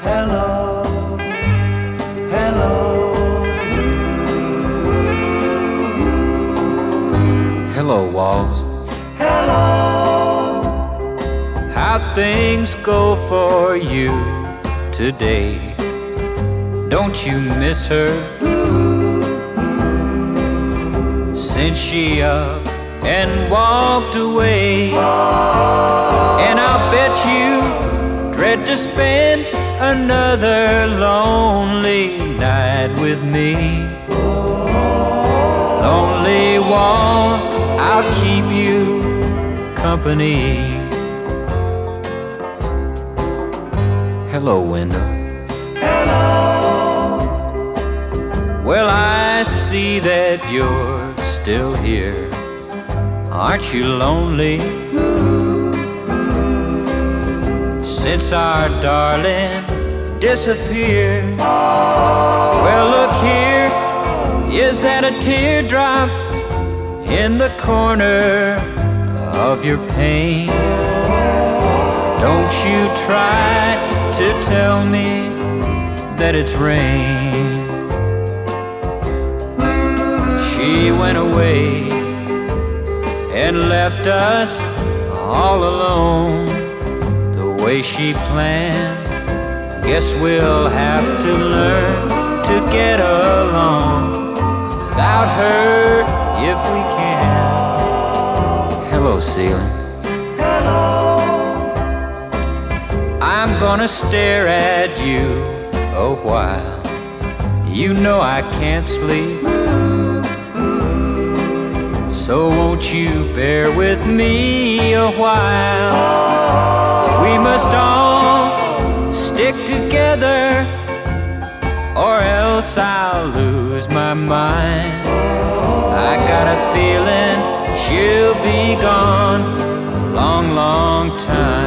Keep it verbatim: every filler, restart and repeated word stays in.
hello, hello. Hello, walls. Hello. How things go for you today? Don't you miss her? Since she up and walked away, and I'll bet you dread to spend another lonely night with me. Lonely walls, I'll keep you company. Hello, window. Hello. Well, I see that you're still here. Aren't you lonely? Since our darling disappeared. Well, look here, is that a teardrop in the corner of your pain? Don't you try to tell me that it's rain. She went away and left us all alone. The way she planned, guess we'll have to learn to get along without her if we can. Hello, ceiling. Hello. I'm gonna stare at you a while. You know I can't sleep. So won't you bear with me a while? We must all stick together, or else I'll lose my mind. I got a feeling she'll be gone a long, long time.